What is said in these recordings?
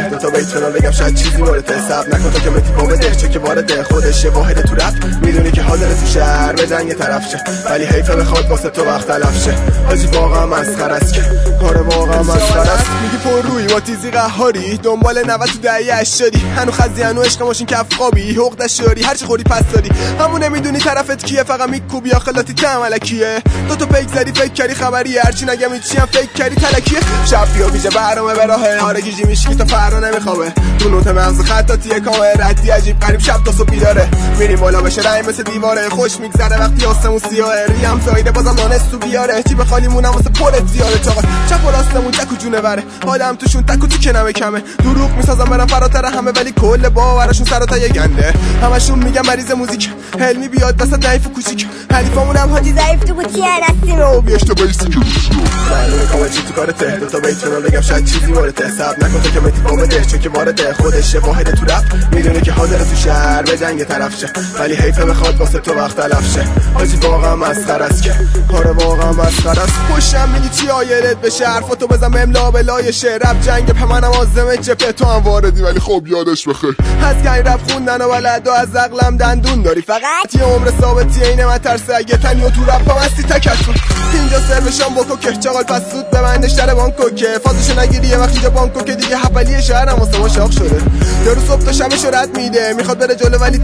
کارته، دوتا بیت بنا بگم شاید چیزی وارده. صبر نکن تا که متی پا بده، چه که وارده خودش یه واحد تو رفت. میدونی که حاضر تو شهر به جنگ طرف شه، ولی حیفه بخواد واسه تو وقت تلف شه. حاجی واقعا مسخره است که کار واقعا مسخره است. میگی پر روی با تیزی قهاری، دنبال 90 تو دهه 80 هنو خزی هنو عشق ماشین کف خوابی حقوق شوری هر چی خوری پس دادی. همون نمیدونی طرفت کیه، فقط میکوبی آخلاتی تملکیه. دو تا پیک زدی فکر کردی خبریه، هرچی نگم چی هم فکر کردی تلکیه. شب بیا ویژه برنامه به راهه، آرگیجی میشی تا فردا نمیخوابه. تو نوت مغز خطاطیه کامه ردی عجیب غریب شب تا صبح بیداره. میریم بالا بشه رای مثل دیواره، خوش میگذره وقتی آسمون سیاهه. ریم زایده بازم دانست تو بیاره، چی بخالی مونم واسه پرت زیاره. چاقا چپ و راستمون تک و جونه بره، آدم توشون تک و تو کنمه کمه. دروغ میسازم برم فراتر همه، ولی کل باورشون سر تا یه گنده. همشون میگم مریض موزیک، حلمی بیاد وسط ضعیف و کوچیک. حریفامونم حاجی ضعیف تو قوطی هستیم و بیاش تو بیسی که معلومه کامل چی تو کارته. دوتا بیت بنا بگم شاید چیزی وارده. صبر نکن تا که متی پا بده، چون که وارده خودش یه واحد تو رفت. میدونی که حاضر تو شهر به جنگ طرف شه، ولی حیفه بخواد واسه تو وقت تلف شه. حاجی واقعا مسخره است که کار واقعا مسخره است. پشتم میگی چی آیرت بشه، حرفاتو بزن املا بلای شعر. رپ جنگ پمنم آزمه جپه تو هم واردی، ولی خب یادش بخیر. از گنگ رپ خوندن و بلد و از عقلم دندون داری، فقط یه عمر ثابتی اینه من ترسه. اگه تنی و تو رپ هم هستی تکتون اینجا سرمشان بکو که چاقال پس سود به من نشتر بانکو که فازشو نگیری یه وقت اینجا بانکو که دیگه حبلی شهرم واسه ما شاق شده. یارو صبح تا شبشو رد میده، میخواد بره جلو ولی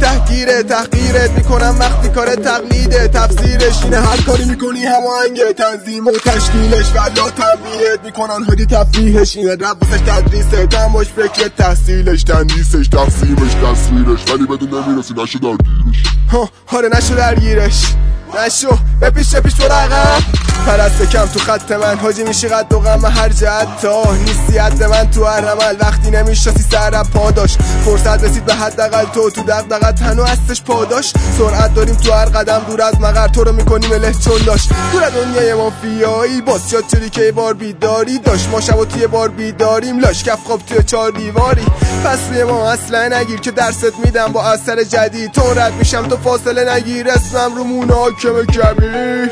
تحقیرت میکنم وقتی کار تقلیده. تفسیرش اینه هر کاری میکنی هماهنگه، تنظیم و تشکیلش ولا تنبیهت میکنن هادی تفریحش اینه. رب واسش تدریسه، تماش فکر تحصیلش تندیسش تقسیمش تصویرش، ولی بدون نمیرسی نشو درگیرش. آره نشو درگیرش، نشو بپیش برو عقب. پرست کم تو خط من حاجی میشی قد و غم هر جهت. تا نیستی حد من تو هر عمل، وقتی نمیشاسی سر پاداش. فرصت رسید به حداقل تو دغدغت هنو هستش پاداش. سرعت داریم تو هر قدم دور از مقر، تو رو میکنیم اله چون داشت. دور از دنیای مافیایی باز شد چلی که بار بیداری داشت. ما شب و توی بار بیداریم لاش کف خواب توی 4 دیواری. پس روی ما اصلا نگیر که درست میدم با اثر جدید. تو رد میشم تو فاصله نگیر، اسمم رو محاکمه کبیر.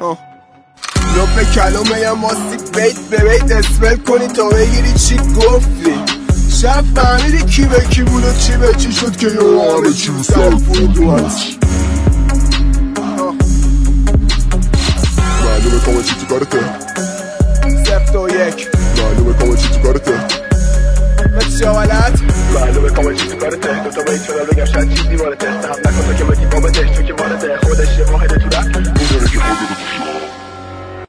لب کلمه یم ماستیک بیت به بیت اسپل کنی تا بگیری چی گفتی. شب فهمیدی کی به کی بود و چی به چی شد که یه همه چی رو سر فوندو هست. معلومه کامل چی تو کارته، 0 تا 1 معلومه کامل چی تو کارته. مثل شوالت معلومه کامل چی تو کارته. دوتا بیت بنا بگم شاید چیزی وارده. صبر نکن تا که متی پا بده، چون که وارده خودش یه واحد تو رفت. میدونه که خودت